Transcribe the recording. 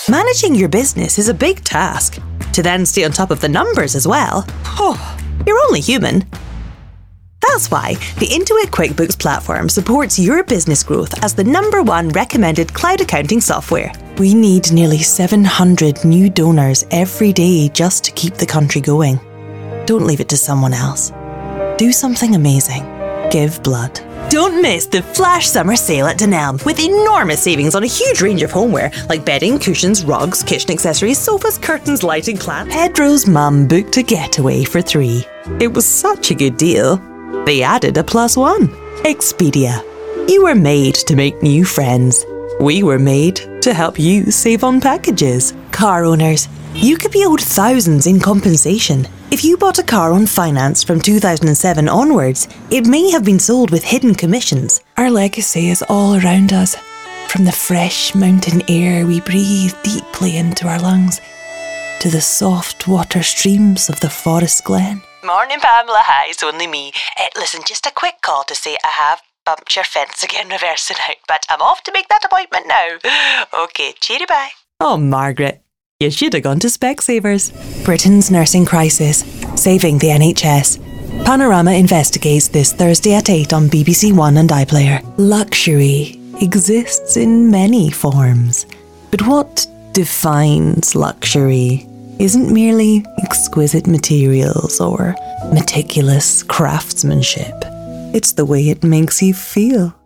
Managing your business is a big task. To then stay on top of the numbers as well, you're only human. That's why the Intuit QuickBooks platform supports your business growth as the #1 recommended cloud accounting software. We need nearly 700 new donors every day just to keep the country going. Don't leave it to someone else. Do something amazing. Give blood. Don't miss the flash summer sale at Dunelm with enormous savings on a huge range of homeware like bedding, cushions, rugs, kitchen accessories, sofas, curtains, lighting, plants. Pedro's mum booked a getaway for 3. It was such a good deal. They added a +1. Expedia. You were made to make new friends. We were made to help you save on packages. Car owners, you could be owed thousands in compensation. If you bought a car on finance from 2007 onwards, it may have been sold with hidden commissions. Our legacy is all around us. From the fresh mountain air we breathe deeply into our lungs, to the soft water streams of the forest glen. Morning, Pamela. Hi, it's only me. Listen, just a quick call to say I have bumped your fence again reversing out, but I'm off to make that appointment now. Okay, cheery bye. Oh, Margaret, you should have gone to Specsavers. Britain's nursing crisis, saving the NHS. Panorama investigates this Thursday at 8 on BBC One and iPlayer. Luxury exists in many forms, but what defines luxury isn't merely exquisite materials or meticulous craftsmanship. It's the way it makes you feel.